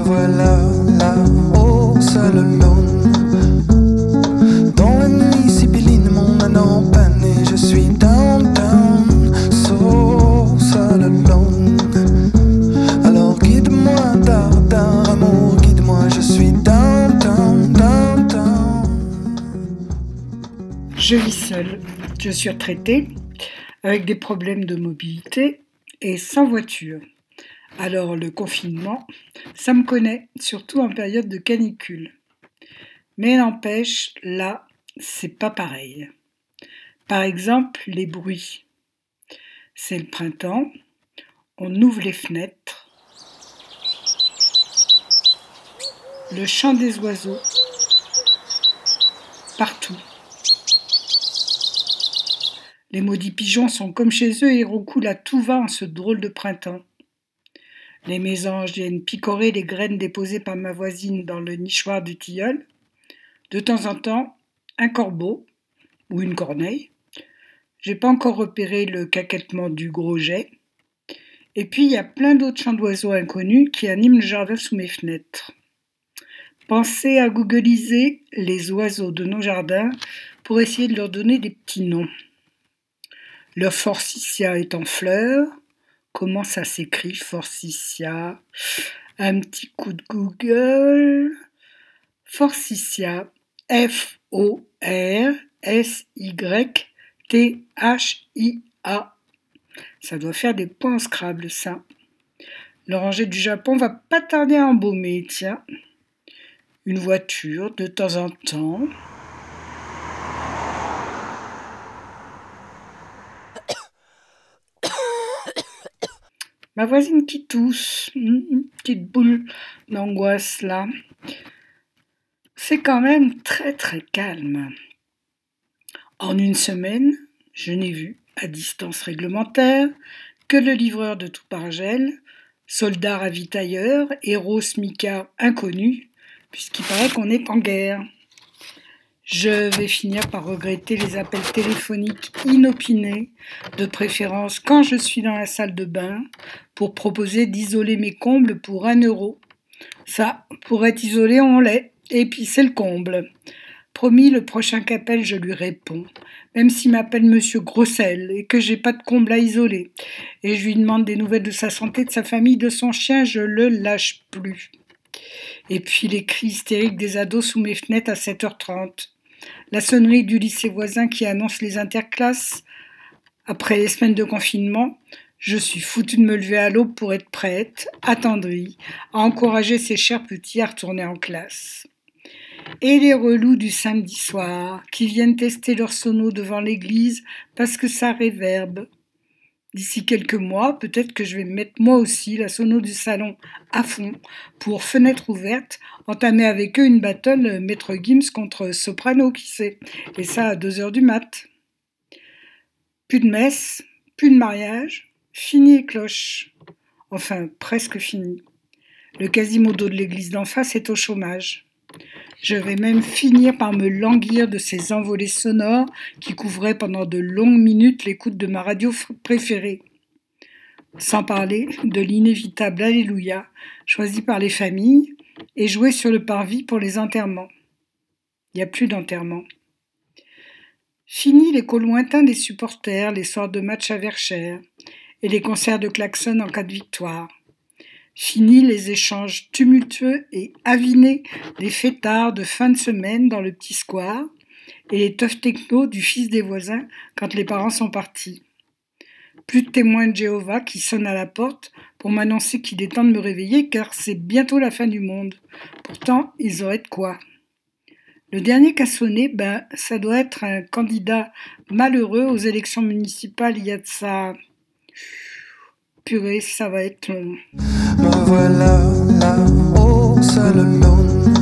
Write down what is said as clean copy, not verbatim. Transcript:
voilà là-haut, seul alone. Dans la nuit sibylline, mon âne en panne et je suis down, down, so seul alone. Alors guide-moi, dardard, amour, guide-moi, je suis down, down, down, down. Je vis seule, je suis retraitée, avec des problèmes de mobilité et sans voiture. Alors le confinement, ça me connaît, surtout en période de canicule. Mais n'empêche, là, c'est pas pareil. Par exemple, les bruits. C'est le printemps, on ouvre les fenêtres. Le chant des oiseaux, partout. Les maudits pigeons sont comme chez eux et roucoulent à tout va en ce drôle de printemps. Les mésanges viennent picorer les graines déposées par ma voisine dans le nichoir du tilleul. De temps en temps, un corbeau ou une corneille. J'ai pas encore repéré le caquettement du gros jet. Et puis il y a plein d'autres chants d'oiseaux inconnus qui animent le jardin sous mes fenêtres. Pensez à googliser les oiseaux de nos jardins pour essayer de leur donner des petits noms. Le forsythia est en fleurs. Comment ça s'écrit, forsythia? Un petit coup de Google. Forsythia, F-O-R-S-Y-T-H-I-A. Ça doit faire des points en Scrabble, ça. L'oranger du Japon va pas tarder à embaumer, tiens. Une voiture, de temps en temps. Ma voisine qui tousse, une petite boule d'angoisse là. C'est quand même très très calme. En une semaine, je n'ai vu, à distance réglementaire, que le livreur de tout Pargel, soldat ravitailleur, héros smicard inconnu, puisqu'il paraît qu'on est en guerre. Je vais finir par regretter les appels téléphoniques inopinés, de préférence quand je suis dans la salle de bain, pour proposer d'isoler mes combles pour 1 €. Ça, pour être isolé, on l'est, et puis c'est le comble. Promis, le prochain qu'appelle, je lui réponds, même s'il m'appelle Monsieur Grossel et que j'ai pas de comble à isoler. Et je lui demande des nouvelles de sa santé, de sa famille, de son chien, je le lâche plus. Et puis les cris hystériques des ados sous mes fenêtres à 7h30. La sonnerie du lycée voisin qui annonce les interclasses. Après les semaines de confinement, je suis foutue de me lever à l'aube pour être prête, attendrie, à encourager ces chers petits à retourner en classe. Et les relous du samedi soir qui viennent tester leur sono devant l'église parce que ça réverbe. D'ici quelques mois, peut-être que je vais mettre moi aussi la sono du salon à fond pour fenêtre ouverte, entamer avec eux une battle Maître Gims contre Soprano, qui sait, et ça à 2h du mat. Plus de messe, plus de mariage, fini les cloches. Enfin, presque fini. Le quasimodo de l'église d'en face est au chômage. Je vais même finir par me languir de ces envolées sonores qui couvraient pendant de longues minutes l'écoute de ma radio préférée. Sans parler de l'inévitable Alléluia, choisi par les familles et joué sur le parvis pour les enterrements. Il n'y a plus d'enterrement. Fini l'écho lointain des supporters, les soirs de match à Verchères et les concerts de klaxon en cas de victoire. Fini les échanges tumultueux et avinés des fêtards de fin de semaine dans le petit square et les teufs techno du fils des voisins quand les parents sont partis. Plus de témoins de Jéhovah qui sonnent à la porte pour m'annoncer qu'il est temps de me réveiller car c'est bientôt la fin du monde. Pourtant, ils auraient de quoi. Le dernier qui a sonné, ça doit être un candidat malheureux aux élections municipales il y a de ça. Purée, ça va être long. Me voilà là-haut, seul alone.